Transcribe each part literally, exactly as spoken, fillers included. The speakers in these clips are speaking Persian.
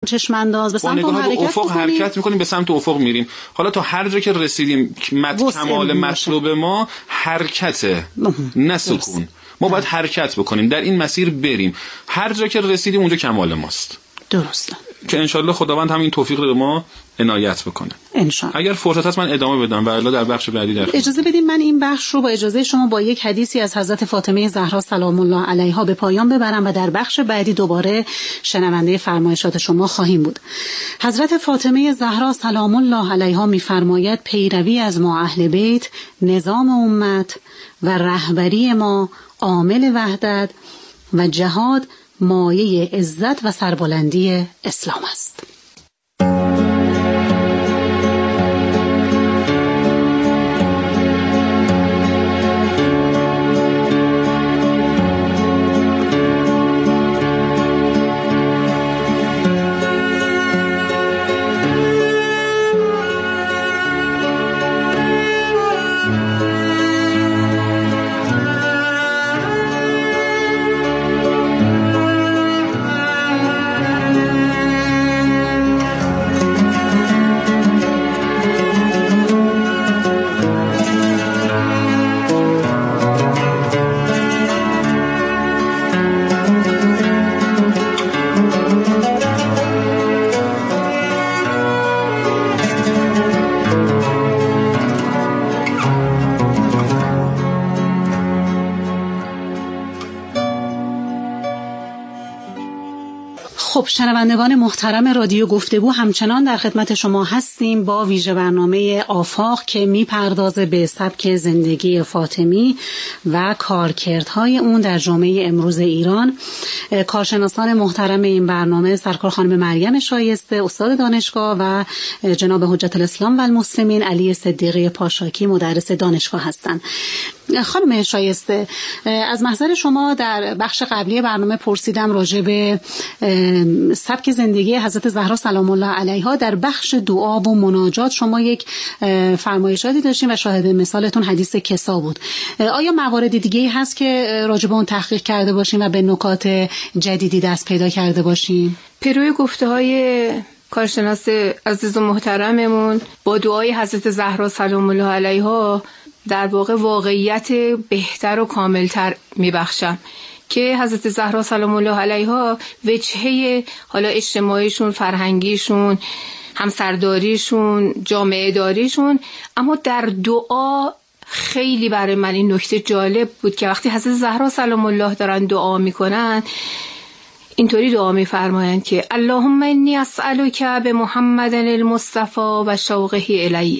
چشم انداز به سمت حرکت افق حرکت میکنیم، به سمت افق میریم. حالا تا هر جا که رسیدیم مت کمال مطلوب ما حرکته، نه سکون. ما باید حرکت بکنیم، در این مسیر بریم، هر جا که رسیدیم اونجا کمال ماست. درسته که انشالله خداوند همین توفیق رو به ما عنایت بکنه انشالله. اگر فرصت هست من ادامه بدم و الا در بخش بعدی در اجازه بدید من این بخش رو با اجازه شما با یک حدیثی از حضرت فاطمه زهرا سلام الله علیها به پایان ببرم و در بخش بعدی دوباره شنونده فرمایشات شما خواهیم بود. حضرت فاطمه زهرا سلام الله علیها می‌فرماید پیروی از ما اهل بیت نظام امت و رهبری ما عامل وحدت و جهاد مایه عزت و سربلندی اسلام است. خب شنوندگان محترم رادیو گفتگو، همچنان در خدمت شما هستیم با ویژه برنامه آفاق که میپردازه به سبک زندگی فاطمی و کارکردهای اون در جامعه امروز ایران. کارشناسان محترم این برنامه سرکار خانم مریم شایسته استاد دانشگاه و جناب حجت الاسلام و المسلمین علی صدیقی پاشاکی مدرس دانشگاه هستند. خانم شایسته، از محضر شما در بخش قبلی برنامه پرسیدم راجع به سبک زندگی حضرت زهرا سلام الله علیها. در بخش دعا و مناجات شما یک فرمایشاتی داشتین و شاهد مثالتون حدیث کسا بود. آیا موارد دیگه‌ای هست که راجع به اون تحقیق کرده باشین و به نکات جدیدی دست پیدا کرده باشین؟ پیروی گفته‌های کارشناس عزیز و محترممون با دعای حضرت زهرا سلام الله علیها در واقع واقعیت بهتر و کاملتر میبخشم که حضرت زهرا سلام الله علیها وجهه حالا اجتماعیشون، فرهنگیشون، همسرداریشون، جامعه داریشون، اما در دعا خیلی برای من این نکته جالب بود که وقتی حضرت زهرا سلام الله دارن دعا میکنن اینطوری دعا میفرمایند که اللهم انی اسألک بمحمد المصطفى و شوقه الیه.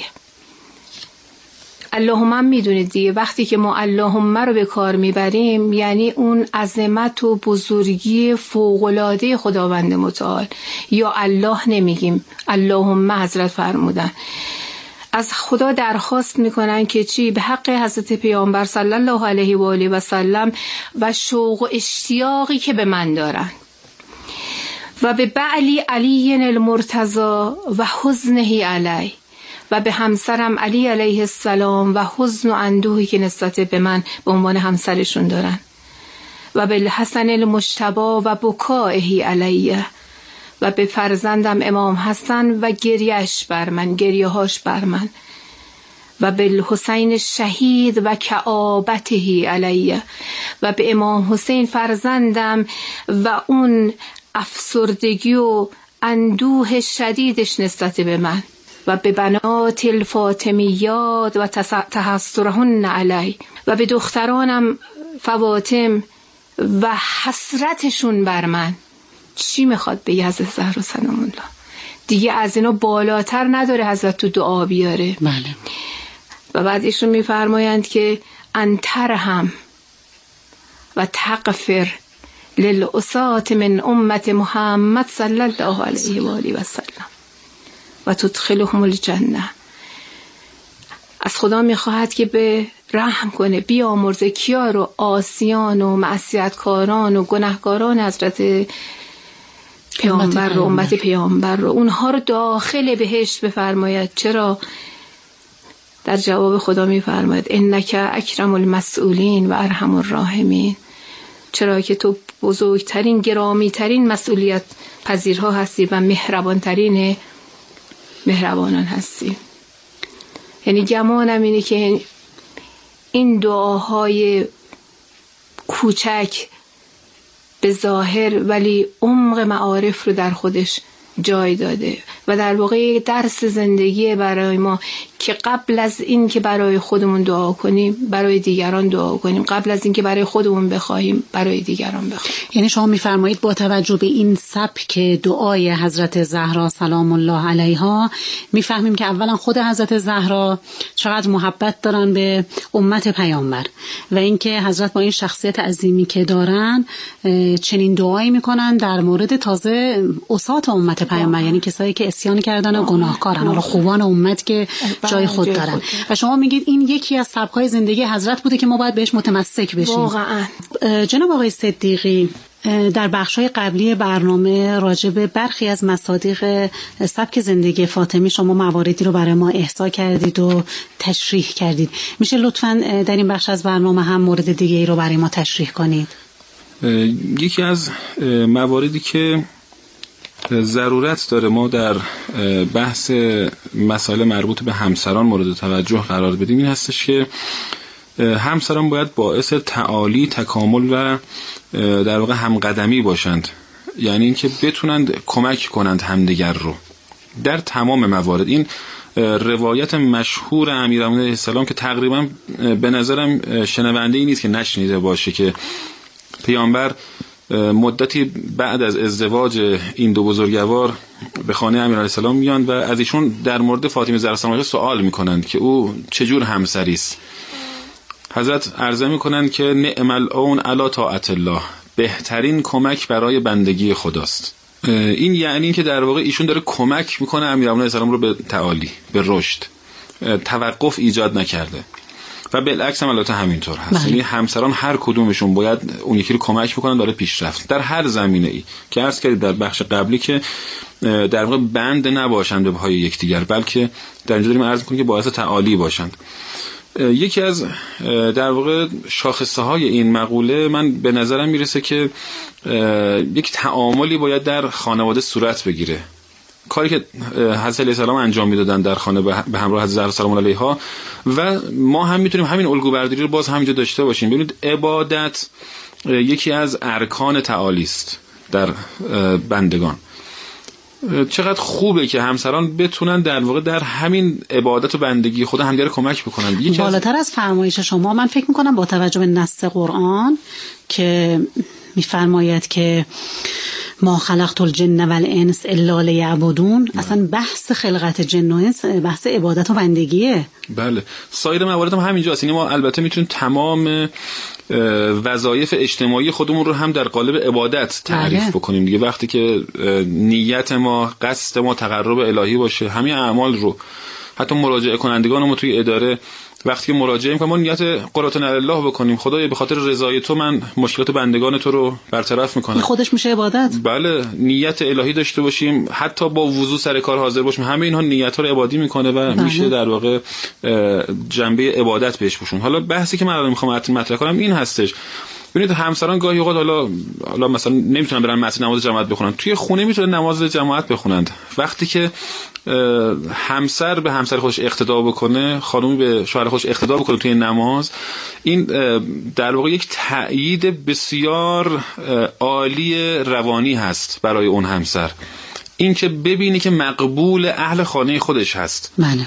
اللهم هم میدونید دیگه وقتی که ما اللهم رو به کار میبریم یعنی اون عظمت و بزرگی فوق‌العاده خداوند متعال، یا الله نمیگیم، اللهم حضرت فرمودن. از خدا درخواست میکنن که چی؟ به حق حضرت پیامبر صلی الله علیه و آله و سلم و شوق و اشتیاقی که به من دارن و به بعلی علی المرتضی و حزنه علی و به همسرم علی علیه السلام و حزن و اندوهی که نسبت به من به عنوان همسرشون دارن و به الحسن المجتبی و بکائه علیه و به فرزندم امام حسن و گریهش بر من، گریه هاش بر من و به الحسین شهید و کآبته علیه و به امام حسین فرزندم و اون افسردگی و اندوه شدیدش نسبت به من و به بنات الفاطمیات و تحسرهن علی و به دخترانم فواطم و حسرتشون بر من. چی میخواد به حضرت زهرا سلام الله؟ دیگه از اینا بالاتر نداره حضرت تو دعا بیاره. بله. و بعد ایشون میفرمایند که انترهم و تغفر للعصاة من امت محمد صلی الله علیه و آله و سلم و تدخلهم الجنه. از خدا میخواهد که به رحم کنه، بیامرزه کیا رو؟ آسیان و معصیتکاران و گناهکاران حضرت پیامبر رو، امت پیامبر رو، اونها رو داخل بهشت بفرماید. چرا؟ در جواب خدا میفرماید انک اکرم المسئولین و ارحم الراحمین. چرا که تو بزرگترین گرامیترین مسئولیت پذیرها هستی و مهربانترین مهربانان هستی. یعنی گمانم اینه که این دعاهای کوچک به ظاهر ولی عمق معارف رو در خودش جای داده و در واقع درس زندگی برای ما که قبل از این که برای خودمون دعا کنیم برای دیگران دعا کنیم، قبل از این که برای خودمون بخوایم برای دیگران بخوایم. یعنی شما میفرمایید با توجه به این سبک دعای حضرت زهرا سلام الله علیها میفهمیم که اولا خود حضرت زهرا چقدر محبت دارن به امت پیامبر و اینکه حضرت با این شخصیت عظیمی که دارن چنین دعایی میکنن در مورد تازه عصات امت پیامبر، یعنی کسایی که عصیان کردن و گناهکارن، حالا خوبان امت که جای خود دارن. و شما میگید این یکی از سبک‌های زندگی حضرت بوده که ما باید بهش متمسک بشیم. واقعا. جناب آقای صدیقی، در بخش‌های قبلی برنامه راجع به برخی از مصادیق سبک زندگی فاطمی شما مواردی رو برای ما احصا کردید و تشریح کردید. میشه لطفاً در این بخش از برنامه هم مورد دیگه‌ای رو برای ما تشریح کنید؟ یکی از مواردی که ضرورت داره ما در بحث مسائل مربوط به همسران مورد توجه قرار بدیم این هستش که همسران باید باعث تعالی، تکامل و در واقع همقدمی باشند، یعنی اینکه بتونند کمک کنند همدیگر رو در تمام موارد. این روایت مشهور امیرالمومنین علیه السلام که تقریبا به نظرم شنونده ای نیست که نشنیده باشه که پیامبر مدتی بعد از ازدواج این دو بزرگوار به خانه امیر علیه السلام میان و از ایشون در مورد فاطمه زهرا سلام الله سوال میکنند که او چجور همسری است. حضرت عرضه میکنند که نعم العون علی طاعت الله، بهترین کمک برای بندگی خداست. این یعنی این که در واقع ایشون داره کمک میکنه امیرالمومنین علیه السلام رو به تعالی، به رشد، توقف ایجاد نکرده و بالعکس هم البته همینطور هست. یعنی همسران هر کدومشون باید اون یکی رو کمک بکنن برای پیشرفت در هر زمینه ای که عرض کردید در بخش قبلی که در واقع بند نباشند به پای یکدیگر، بلکه در اینجا داریم عرض می‌کنیم که باعث تعالی باشند. یکی از در واقع شاخصه های این مقوله من به نظرم میرسه که یک تعاملی باید در خانواده صورت بگیره، کاری که حضرت علیه السلام انجام میدادن در خانه به همراه حضرت زهرا سلام الله علیها و ما هم میتونیم همین الگو برداری رو باز همینجا داشته باشیم. ببینید عبادت یکی از ارکان تعالی است در بندگان. چقدر خوبه که همسران بتونن در واقع در همین عبادت و بندگی خدا همدیگر کمک بکنن. بالاتر از فرمایش شما من فکر میکنم با توجه به نص قرآن که میفرماید که ما خلقت الجن والانس الا لیعبدون، اصلا بحث خلقت جن و انس بحث عبادت و بندگیه. بله، سایر موارد هم همینجاست. یعنی ما البته میتونیم تمام وظایف اجتماعی خودمون رو هم در قالب عبادت تعریف بله. بکنیم دیگه. وقتی که نیت ما، قصد ما تقرب الهی باشه، همین اعمال رو حتی مراجعه کنندگان ما توی اداره وقتی که مراجعه می‌کنیم ما نیت قربان الله بکنیم، خدایا به خاطر رضای تو من مشکلات بندگان تو رو برطرف می‌کنم، خودش میشه عبادت. بله، نیت الهی داشته باشیم، حتی با وضو سر کار حاضر باشیم، همه اینها نیت‌ها رو عبادی می‌کنه و بله. میشه در واقع جنبه عبادت بهش بشون. حالا بحثی که من الان می‌خوام مطرح کنم این هستش، ببینید همسران گاهی اوقات حالا حالا مثلا نمیتونن برن مسجد نماز جماعت بخونن، توی خونه میتونن نماز جماعت بخونند. وقتی که همسر به همسر خودش اقتدا بکنه، خانومی به شوهر خودش اقتدا بکنه توی نماز، این در واقع یک تأیید بسیار عالی روانی هست برای اون همسر، این که ببینی که مقبول اهل خانه خودش هست. بله.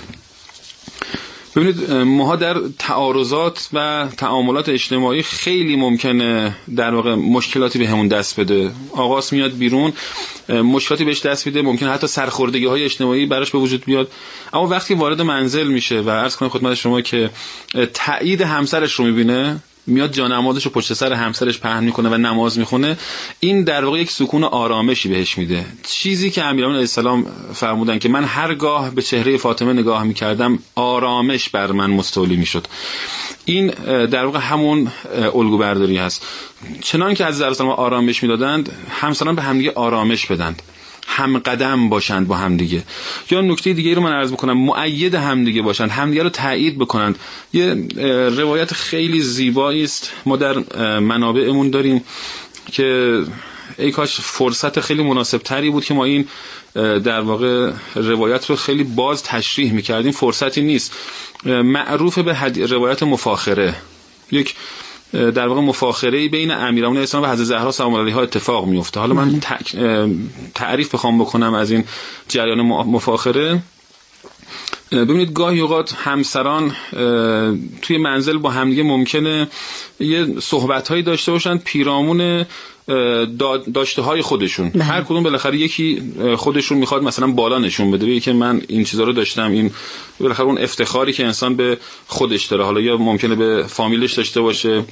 ببینید ماها در تعارضات و تعاملات اجتماعی خیلی ممکنه در واقع مشکلاتی به همون دست بده. آقاس میاد بیرون، مشکلاتی بهش دست میده، ممکنه حتی سرخوردگی های اجتماعی براش به وجود بیاد، اما وقتی وارد منزل میشه و عرض کنم خدمت شما که تایید همسرش رو میبینه، میاد جانمازش رو پشت سر همسرش پهن میکنه و نماز میخونه، این در واقع یک سکون و آرامشی بهش میده. چیزی که امیرالمومنین علیه السلام فرمودن که من هرگاه به چهره فاطمه نگاه میکردم آرامش بر من مستولی میشد. این در واقع همون الگو برداری هست. چنان که از زهرا سلام آرامش میدادند، همسران به همدیگه آرامش بدند، هم قدم باشند با همدیگه. یا نکته دیگه رو من عرض میکنم، مؤید همدیگه باشند، همدیگه رو تایید بکنند. یه روایت خیلی زیبایی است ما در منابعمون داریم که ای کاش فرصت خیلی مناسب تری بود که ما این در واقع روایت رو خیلی باز تشریح میکردیم. فرصتی نیست. معروف به روایت مفاخره، یک در واقع مفاخره‌ای بین امیران اسلام و حضرت زهرا سلام الله علیها اتفاق میفته. حالا من تعریف بخوام بکنم از این جریان مفاخره، ببینید گاهی اوقات همسران توی منزل با همدیگه ممکنه یه صحبت‌هایی داشته باشن پیرامون داشته های خودشون. بله. هر کدوم بالاخره یکی خودشون میخواد مثلا بالا نشون بده، بگه که من این چیزا رو داشتم. این بالاخره اون افتخاری که انسان به خودش داره، حالا یا ممکنه به فامیلش داشته باشه،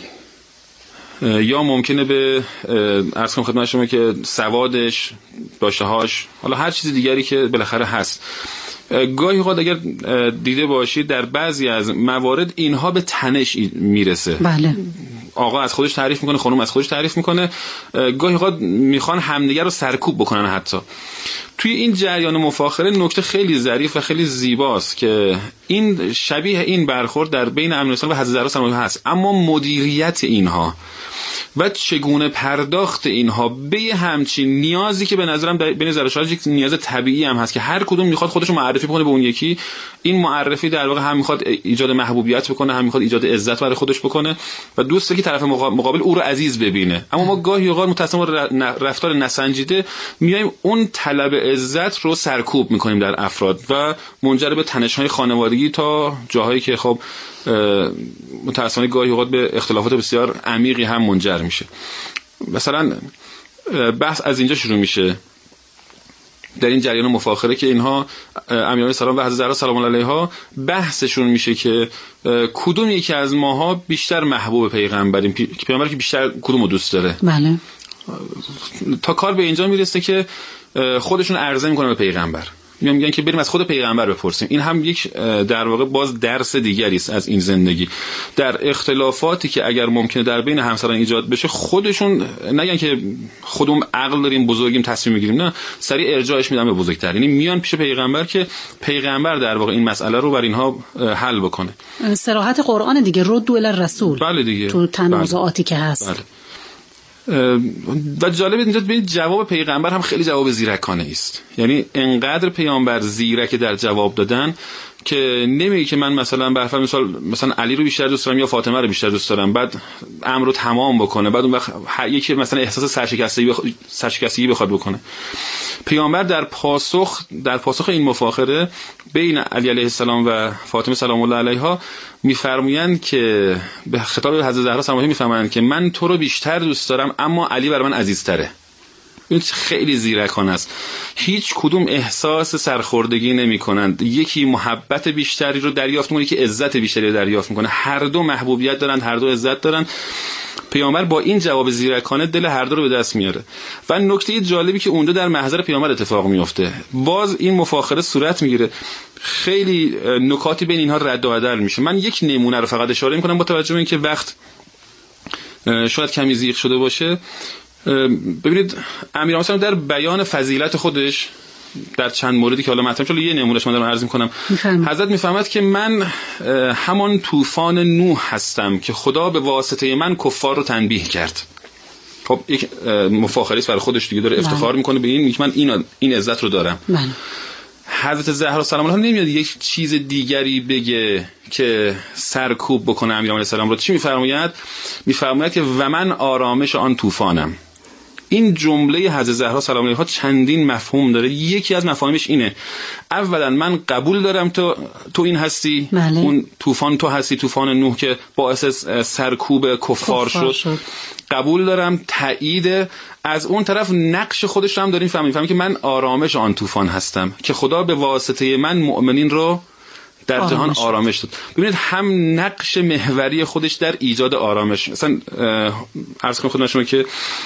یا ممکنه به عرض کنم خدمت شما که سوادش، داشته هاش، حالا هر چیز دیگری که بالاخره هست. گاهی اوقات اگر دیده باشید در بعضی از موارد اینها به تنش میرسه. بله. آقا از خودش تعریف میکنه، خانم از خودش تعریف میکنه، گاهی اوقات میخوان همدیگه رو سرکوب بکنن. حتی توی این جریان مفاخره نکته خیلی ظریف و خیلی زیباست که این شبیه این برخورد در بین امیرالمومنین و حضرت زهرا سلام الله هست، اما مدیریت اینها و چگونه پرداخت اینها به همچین نیازی که به نظرم به نظر شاید یک نیاز طبیعی هم هست که هر کدوم میخواد خودش رو معرفی کنه به اون یکی. این معرفی در واقع هم میخواد ایجاد محبوبیت بکنه، هم میخواد ایجاد عزت برای خودش بکنه و دوسته که طرف مقابل او رو عزیز ببینه. اما ما گاهی اوقات متأسفانه رفتار نسنجیده میایم اون طلب عزت رو سرکوب میکنیم در افراد و منجر به تنش‌های خانوادگی تا جاهایی که خب متأسفانه گاهی اوقات به اختلافات بسیار عمیقی هم منجر میشه. مثلا بحث از اینجا شروع میشه در این جریان مفاخره که اینها امیران سلام و حضرت زهرا سلام الله علیها بحثشون میشه که کدوم یکی از ماها بیشتر محبوب پیغمبریم، پیغمبر که بیشتر کدومو دوست داره. بله. تا کار به اینجا میرسه که خودشون عرضه میکنن به پیغمبر، میگن که بریم از خود پیغمبر بپرسیم. این هم یک در واقع باز درس دیگری است از این زندگی. در اختلافاتی که اگر ممکنه در بین همسران ایجاد بشه، خودشون نگن که خودمون عقل داریم بزرگیم تصمیم میگیریم، نه، سریع ارجاعش میدن به بزرگتر، یعنی میان پیش پیغمبر که پیغمبر در واقع این مسئله رو بر اینها حل بکنه. صراحت قرآن دیگه، رد الی الرسول. بله دیگه، تو تنازعاتی که هست. بله. و جالب اینجا ببینید جواب پیغمبر هم خیلی جواب زیرکانه است. یعنی انقدر پیامبر زیرک در جواب دادن که نمیگه که من مثلا به فرض مثال مثلا علی رو بیشتر دوست دارم یا فاطمه رو بیشتر دوست دارم، بعد امر رو تمام بکنه، بعد اون وقت یکی مثلا احساس سرشکستگی بخ... سرشکستگی بخواد بکنه. پیامبر در پاسخ در پاسخ این مفاخره بین علی علیه السلام و فاطمه سلام الله علیها میفرمایند که به خطاب حضرت زهرا سلام الله میفرمایند که من تو رو بیشتر دوست دارم اما علی برای من عزیزتره. این خیلی زیرکانه است. هیچ کدوم احساس سرخوردگی نمی کنند. یکی محبت بیشتری رو دریافت میکنه، یکی عزت بیشتری رو دریافت میکنه. هر دو محبوبیت دارن، هر دو عزت دارن. پیامبر با این جواب زیرکانه دل هر دو رو به دست میاره. و نکته جالبی که اونجا در محضر پیامبر اتفاق میفته، باز این مفاخره صورت میگیره. خیلی نکاتی بین اینها رد و بدل میشه. من یک نمونه رو فقط اشاره میکنم با توجه به اینکه وقت شاید کمی زیغ شده باشه. ببینید امیرالمومنین در بیان فضیلت خودش در چند موردی که حالا مطرح شده، یه نمونهش من دارم عرض می‌کنم. حضرت میفرماد که من همان طوفان نوح هستم که خدا به واسطه من کفار رو تنبیه کرد. خب یک مفاخره است برای خودش دیگه، داره افتخار میکنه به این، من این این عزت رو دارم. من. حضرت زهرا سلام الله نمیاد یک چیز دیگری بگه که سرکوب بکنه امیرالمومنین سلام رو. چی میفرماید؟ میفرماید که و من آرامش آن طوفانم. این جمله حضرت زهرا سلام الله علیها چندین مفهوم داره. یکی از مفاهیمش اینه: اولا من قبول دارم تو تو این هستی، بله. اون طوفان تو هستی، طوفان نوح که باعث سرکوب کفار, کفار شد. شد قبول دارم، تایید. از اون طرف نقش خودش رو هم داریم فهمیم فهمیم که من آرامش آن طوفان هستم که خدا به واسطه من مؤمنین رو در آرامش جهان آرامش داد. ببینید هم نقش محوری خودش در ایجاد آرامش. مثلا عرض کنم خدمت شما که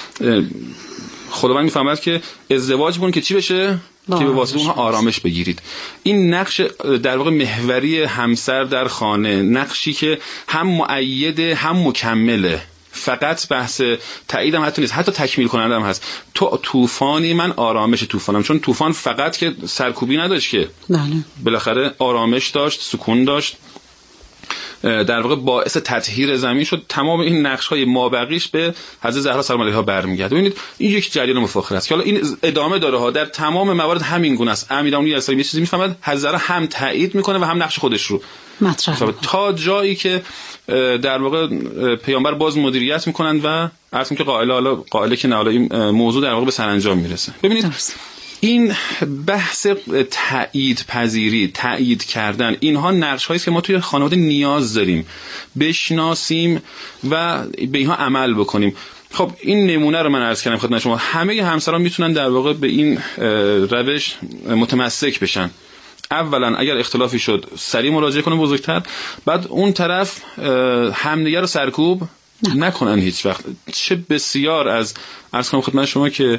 خداوند میفهمد که ازدواج بون که چی بشه؟ که به واسطه اونها آرامش بگیرید. این نقش در واقع محوری همسر در خانه، نقشی که هم مؤیده هم مکمله. فقط بحث تایید هم حتی نیست، حتی تکمیل کننده هم هست. تو طوفانی، من آرامش طوفانم. چون طوفان فقط که سرکوبی نداشت که، بله، بالاخره آرامش داشت، سکون داشت در واقع باعث تطهیر زمین شد. تمام این نقش‌های مابقیش به حضرت زهرا سلام علیها برمیگرده. ببینید این یک جریان مفاخر است که حالا این ادامه داره ها، در تمام موارد همین گونه است. امیرالمومنین اسلام یه چیزی میفهمد، حضرت زهرا هم تایید میکنه و هم نقش خودش رو مطرح تا جایی که در واقع پیامبر باز مدیریت میکنند و عرض که قائله حالا قائله که نه حالا این موضوع در واقع به سرانجام میرسه. ببینید درست. این بحث تایید پذیری، تایید کردن، اینها نقش هایی است که ما توی خانواده نیاز داریم بشناسیم و به اینها عمل بکنیم. خب این نمونه رو من عرض کردم خدمت شما. همه همسران میتونن در واقع به این روش متمسک بشن. اولا اگر اختلافی شد سریع مراجعه کنه بزرگتر، بعد اون طرف همدیگه رو سرکوب نکنن هیچ وقت. چه بسیار از عرض کنم خدمت شما که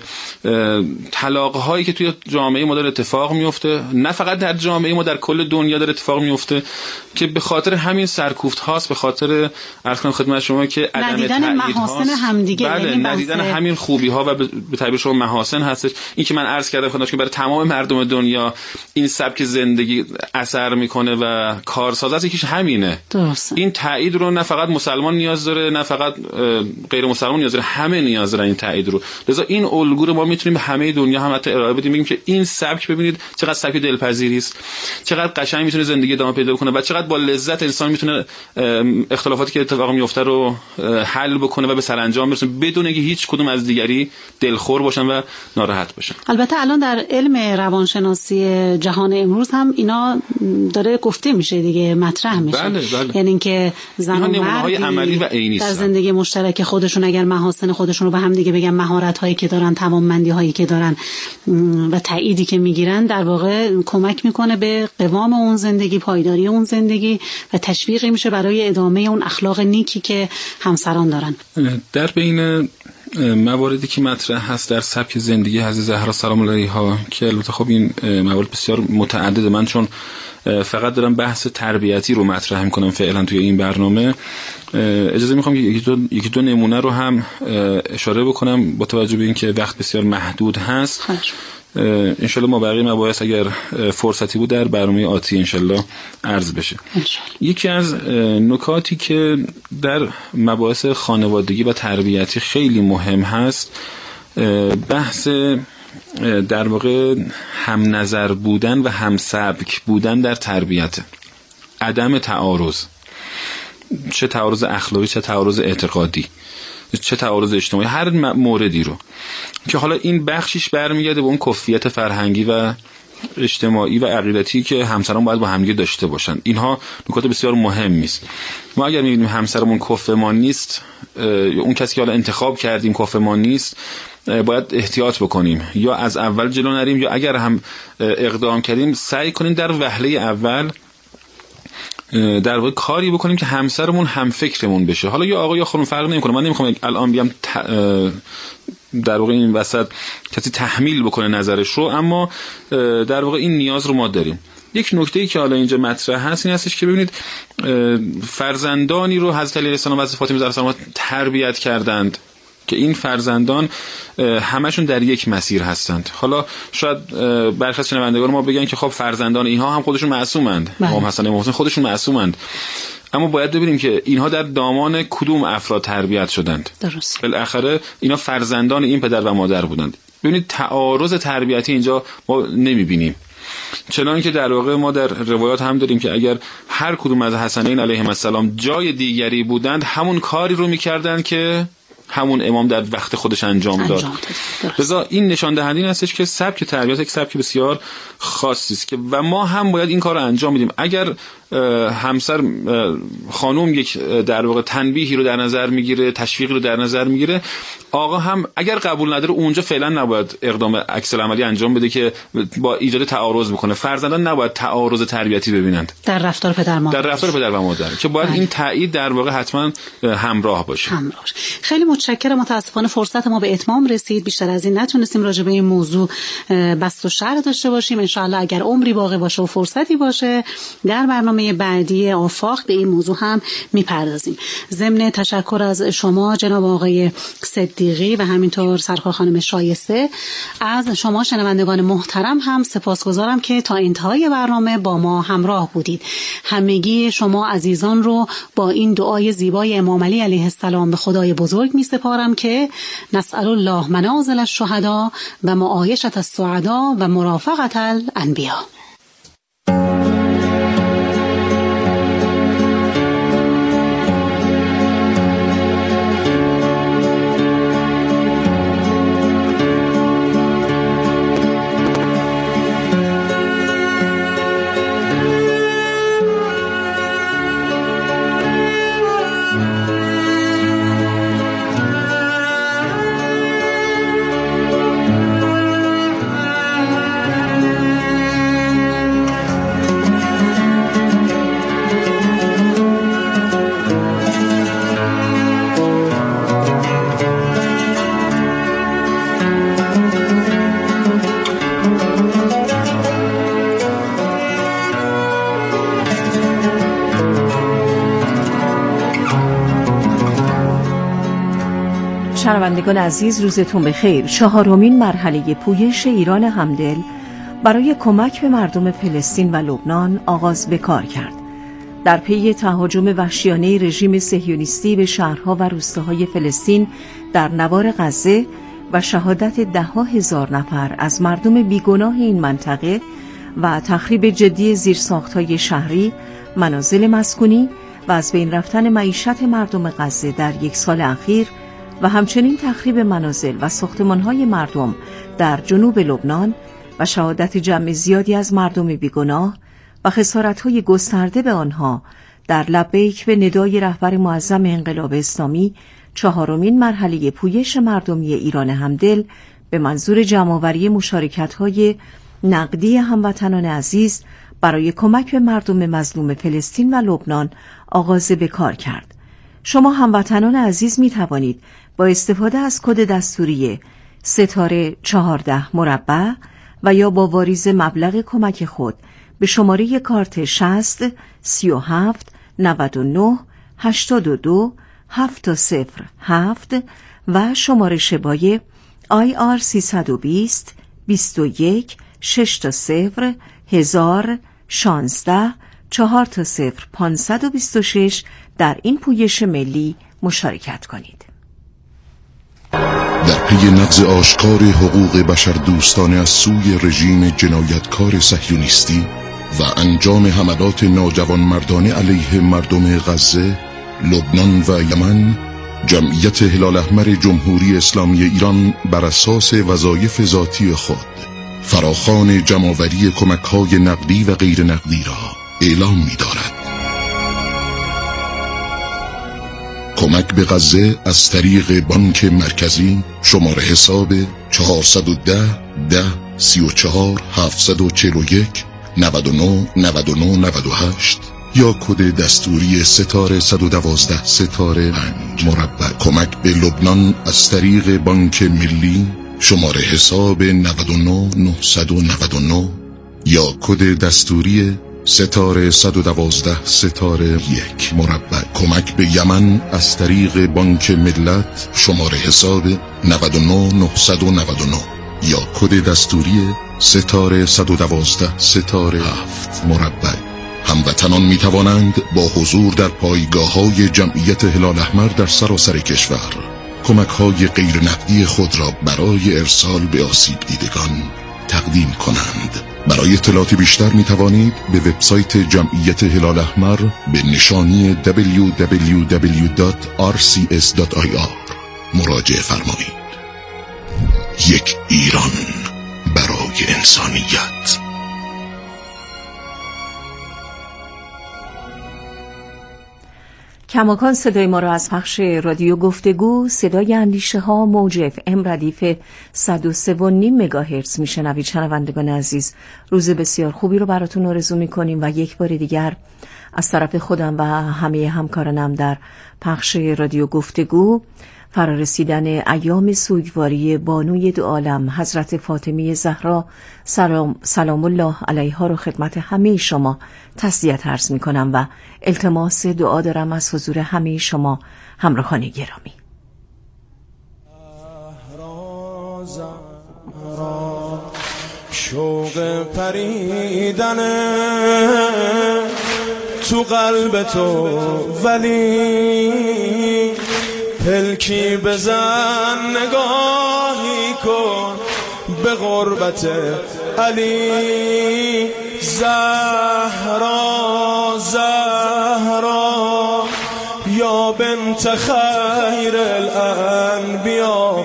طلاق هایی که توی جامعه ما داره اتفاق میفته، نه فقط در جامعه ما، در کل دنیا داره اتفاق میفته، که به خاطر همین سرکوفت هاست، به خاطر عرض کنم خدمت شما که عدم تایید محاسن همدیگه، بله ندیدن همین خوبی ها و به تعبیر شما محاسن هستش. این که من عرض کردم خدمت که برای تمام مردم دنیا این سبک زندگی اثر میکنه و کارساز است، یکیش همینه. درسته. این تایید رو نه فقط مسلمان نیاز داره، نه فقط غیر مسلمان نیاز داره، همه نیاز دارن این تایید رو. لذا این الگو رو ما میتونیم به همه دنیا هم حتی ارائه بدیم، بگیم که این سبک ببینید چقدر سبک دلپذیری است، چقدر قشنگ میتونه زندگی ادامه پیدا کنه و چقدر با لذت انسان میتونه اختلافاتی که اتفاق میفته رو حل بکنه و به سرانجام برسونه بدون اینکه هیچ کدوم از دیگری دلخور باشن و ناراحت باشن. البته الان در علم روانشناسی جهان امروز هم اینا داره گفته میشه دیگه، مطرح میشه. بله بله. یعنی اینکه زن و مرد عملی و عینی در زندگی مشترک خودشون اگر محاسن خودشون رو به هم دیگه بگن، مهارت هایی که دارن، توانمندی هایی که دارن و تأییدی که میگیرن، در واقع کمک میکنه به قوام اون زندگی، پایداری اون زندگی و تشویقی میشه برای ادامه اون اخلاق نیکی که همسران دارن. در بین مواردی که مطرح هست در سبک زندگی حضرت زهرا سلام علیها که البته خب این موارد بسیار متعدده، من چون فقط دارم بحث تربیتی رو مطرح میکنم فعلا توی این برنامه، اجازه میخوام که یکی دو, یکی دو نمونه رو هم اشاره بکنم با توجه به اینکه وقت بسیار محدود هست. انشالله ما بقیه مباحث اگر فرصتی بود در برنامه آتی انشالله عرض بشه. یکی از نکاتی که در مباحث خانوادگی و تربیتی خیلی مهم هست بحث در واقع هم نظر بودن و هم سبک بودن در تربیت، عدم تعارض، چه تعارض اخلاقی، چه تعارض اعتقادی، چه تعارض اجتماعی، هر موردی رو که حالا این بخشش برمیگرده به اون کفیت فرهنگی و اجتماعی و عقیدتی که همسران باید با همدیگه داشته باشن. اینها نکات بسیار مهمی است. ما اگر می‌بینیم همسرمون کفء ما نیست، اون کسی که حالا انتخاب کردیم کفء ما نیست، باید احتیاط بکنیم، یا از اول جلو نریم، یا اگر هم اقدام کردیم سعی کنیم در وهله اول در واقع کاری بکنیم که همسرمون هم فکرمون بشه. حالا یا آقا یا خانم فرق نمیکنه، من نمیخوام الان بیام در واقع این وسط کسی تحمیل بکنه نظرش رو، اما در واقع این نیاز رو ما داریم. یک نکته‌ای که حالا اینجا مطرح هست این هستش که ببینید فرزندانی رو حضرت علی علیه السلام و حضرت فاطمه زهرا سلام تربیت کردند که این فرزندان همشون در یک مسیر هستند. حالا شاید برخی از شنوندگان ما بگن که خب فرزندان اینها هم خودشون معصومند، امام حسن امام حسین خودشون معصومند، اما باید ببینیم که اینها در دامان کدوم افراد تربیت شدند. درست. بالاخره اینا فرزندان این پدر و مادر بودند. ببینید تعارض تربیتی اینجا ما نمیبینیم، چنانکه در واقع ما در روایات هم داریم که اگر هر کدوم از حسنین علیهم السلام جای دیگری بودند همون کاری رو میکردند که همون امام در وقت خودش انجام داد. لذا این نشان دهنده این هستش که سبک تربیت یک سبک بسیار خاصی است که و ما هم باید این کار رو انجام بدیم. اگر همسر خانم یک در واقع تنبیهی رو در نظر میگیره، تشویقی رو در نظر میگیره، آقا هم اگر قبول نداره اونجا فعلا نباید اقدام عکس العملی انجام بده که با ایجاد تعارض بکنه. فرزندان نباید تعارض تربیتی ببینند در رفتار پدر مادر، در رفتار پدر و مادر، که باید این تایید در واقع حتما همراه باشه. همراه. خیلی متشکرم. متاسفانه فرصت ما به اتمام رسید، بیشتر از این نتونستیم راجع به این موضوع بسط و شرح داشته باشیم. ان شاء الله اگر عمری باقی باشه و فرصتی باشه در برنامه برنامه بعدی آفاق به این موضوع هم میپردازیم. ضمن تشکر از شما جناب آقای صدیقی و همینطور سرکار خانم شایسته، از شما شنوندگان محترم هم سپاسگزارم که تا انتهای برنامه با ما همراه بودید. همگی شما عزیزان رو با این دعای زیبای امام علی علیه السلام به خدای بزرگ می سپارم که نسأل الله منازل الشهدا و معایشة السعدا و مرافقة الانبیا. شنوندگان عزیز، روزتون بخیر. چهارمین مرحله پویش ایران همدل برای کمک به مردم فلسطین و لبنان آغاز به کار کرد. در پی تهاجم وحشیانه رژیم صهیونیستی به شهرها و روستاهای فلسطین در نوار غزه و شهادت ده‌ها هزار نفر از مردم بیگناه این منطقه و تخریب جدی زیرساخت‌های شهری، منازل مسکونی و از بین رفتن معیشت مردم غزه در یک سال اخیر و همچنین تخریب منازل و ساختمان‌های مردم در جنوب لبنان و شهادت جمع زیادی از مردم بیگناه و خسارت‌های گسترده به آنها در لبیک به ندای رهبر معظم انقلاب اسلامی، چهارمین مرحله پویش مردمی ایران همدل به منظور جمع‌آوری مشارکت‌های نقدی هموطنان عزیز برای کمک به مردم مظلوم فلسطین و لبنان آغاز به کار کرد. شما هموطنان عزیز می توانید با استفاده از کد دستوری ستاره چهارده مربع و یا با واریز مبلغ کمک خود به شماره کارت شصت سی و هفت نود و نه هشتاد و دو هفت صفر هفت و شماره شبای آی آر سیصد و بیست بیست و یک شش تا صفر هزار شانزده چهار تا صفر پانصد و بیست و شش در این پویش ملی مشارکت کنید. در پی نقض آشکار حقوق بشر دوستانه از سوی رژیم جنایتکار صهیونیستی و انجام حملات ناجوانمردانه علیه مردم غزه، لبنان و یمن، جمعیت هلال احمر جمهوری اسلامی ایران بر اساس وظایف ذاتی خود فراخوان جمع‌آوری کمک‌های نقدی و غیر نقدی را اعلام می‌دارد. کمک به غزه از طریق بانک مرکزی شماره حساب چهارصد و ده ده سی و چهار هفتصد و چهل و یک نود و نه نود و نه نود و هشت یا کد دستوری ستاره صد و دوازده ستاره پنج مربع. کمک به لبنان از طریق بانک ملی شماره حساب نود و نه نهصد و نود و نه یا کد دستوری ستاره صد و دوازده ستاره یک مربع. کمک به یمن از طریق بانک ملت شماره حساب نود و نه نهصد و نود و نه یا کد دستوری ستاره صد و دوازده ستاره هفت مربع. هموطنان می توانند با حضور در پایگاه‌های جمعیت هلال احمر در سراسر کشور کمک‌های غیر نقدی خود را برای ارسال به آسیب دیدگان تقدیم کنند. برای اطلاعات بیشتر می توانید به وبسایت جمعیت هلال احمر به نشانی دبلیو دبلیو دبلیو دات آر سی اس دات آی آر مراجعه فرمایید. یک ایران برای انسانیت. کماکان صدای ما را از پخش رادیو گفتگو صدای اندیشه ها موج اف ام ردیف صد و سه و نیم مگاهرتز میشنوید. شنوندگان عزیز، روز بسیار خوبی رو براتون آرزو میکنیم و یک بار دیگر از طرف خودم و همه همکارانم در پخش رادیو گفتگو فرارسیدن ایام سوگواری بانوی دو عالم حضرت فاطمه زهرا سلام, سلام الله علیها رو خدمت همه شما تسلیت عرض می کنم و التماس دعا دارم از حضور همه شما همراهان گرامی. شوق پریدن تو قلب تو ولی پلکی بزن نگاهی کن به غربت علی. زهرا زهرا یا بنت خیر الانبیا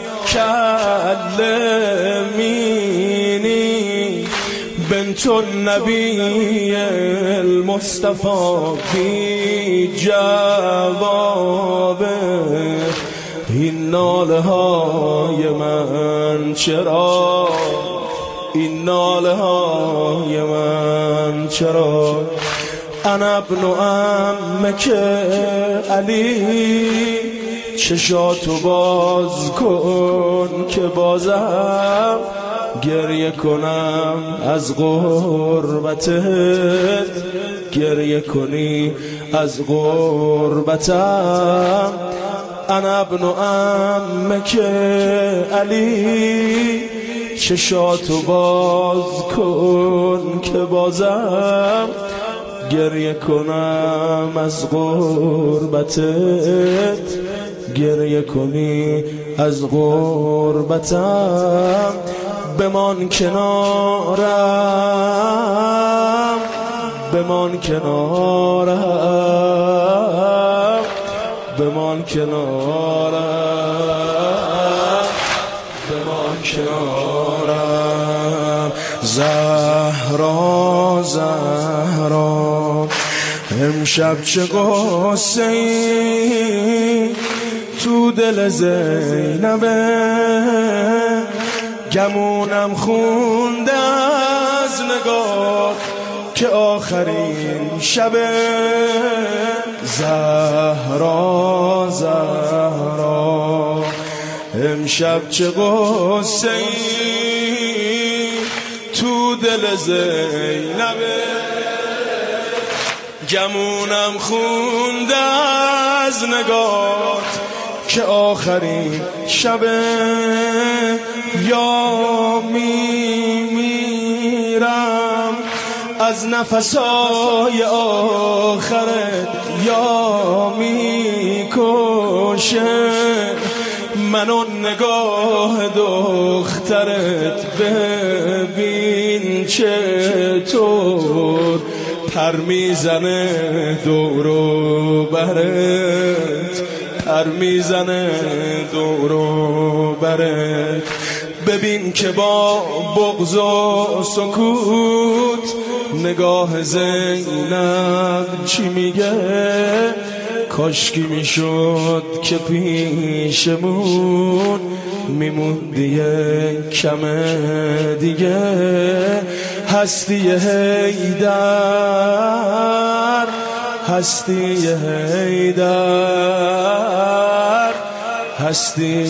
کلمینی بنت النبی المصطفى بی جواب. این ناله های من چرا، این ناله های من چرا؟ انا ابن عمک علی، چشاتو باز کن که بازم گریه کنم از غربتت، گریه کنی از غربتم. انا ابن عمک علی، چشاتو باز کن که بازم گریه کنم از غربتت، گریه کنی از غربتم. بمان کنارم، بمان کنارم، بمان کنارم، بمان کنارم. زهرا زهرا امشب چه قصه ای تو دل زینبه، گمونم خونده از نگاه که آخرین شبه. زهرا زهرا امشب چه قصه ای تو دل زینبه، گمونم خونده از نگات که آخرین شبه. یا می میرم از نفسای آخرت، یا می کشه منو نگاه دخترت. ببین چطور پر میزنه دورو برت، پر میزنه دورو برت. ببین که با بغض و سکوت نگاه زینب چی میگه. کاشکی میشد که پیشمون میموندی کم دیگه. هستی حیدر، هستی حیدر، هستی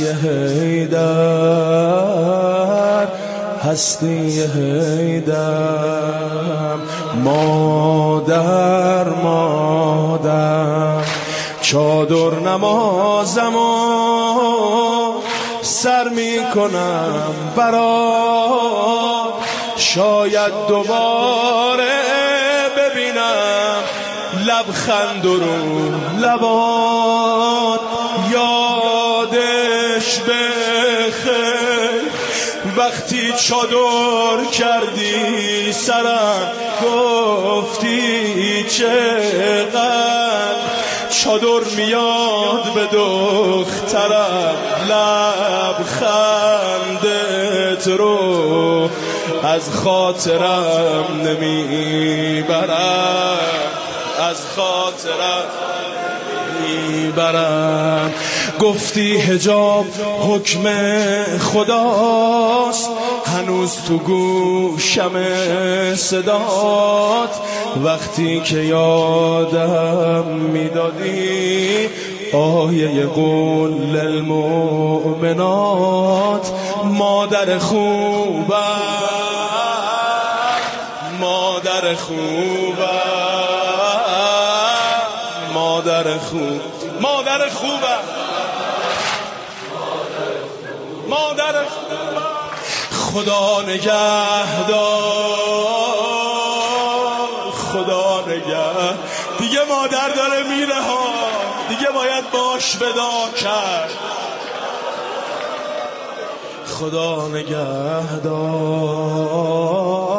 حیدر، هستی حیدر. مادر مادر چادر نمازمو سر میکنم برات، شاید دوباره ببینم لبخند رو لبات. یادش بخیر وقتی چادر کردی سرم، گفتی چقدر چادر میاد به دخترم. لبخندت رو از خاطرم نمیبرم، از خاطرم نمیبرم. گفتی حجاب حکم خداست، هنوز تو گوشم صدات. وقتی که یادم میدادی آیه قول المؤمنات مادر خوبه مادر خوبه مادر خوب مادر خوبه مادر خوبه خدا نگهدار خدا نگه دیگه مادر داره میره ها دیگه باید باش ودا کرد خدا نگهدار